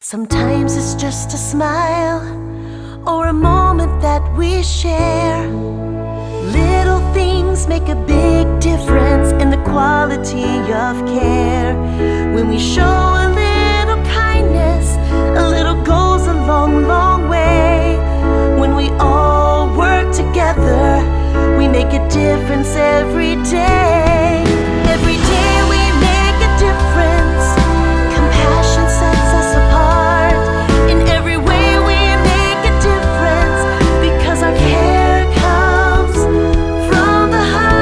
Sometimes it's just a smile or a moment that we share. Little things make a big difference in the quality of care. When we show a little kindness, a little goes a long, long way. When we all work together, we make a difference every day. Every day we make a difference. Compassion sets us apart. In every way we make a difference, because our care comes from the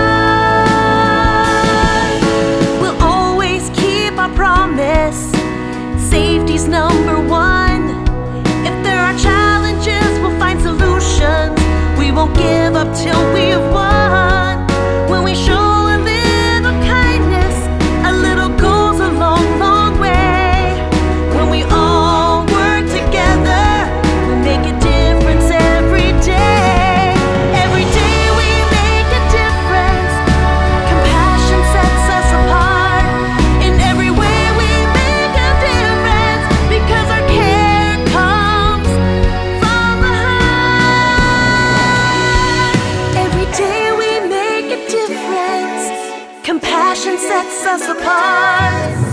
heart. We'll always keep our promise. Safety's number one. If there are challenges, we'll find solutions. We won't give up till we've won. When we show a little kindness, a little goes a long, long way. When we all work together, we make a difference every day. Every day we make a difference. Compassion sets us apart. In every way we make a difference, because our care comes from the heart. Every day we make a difference. Compassion sets us apart.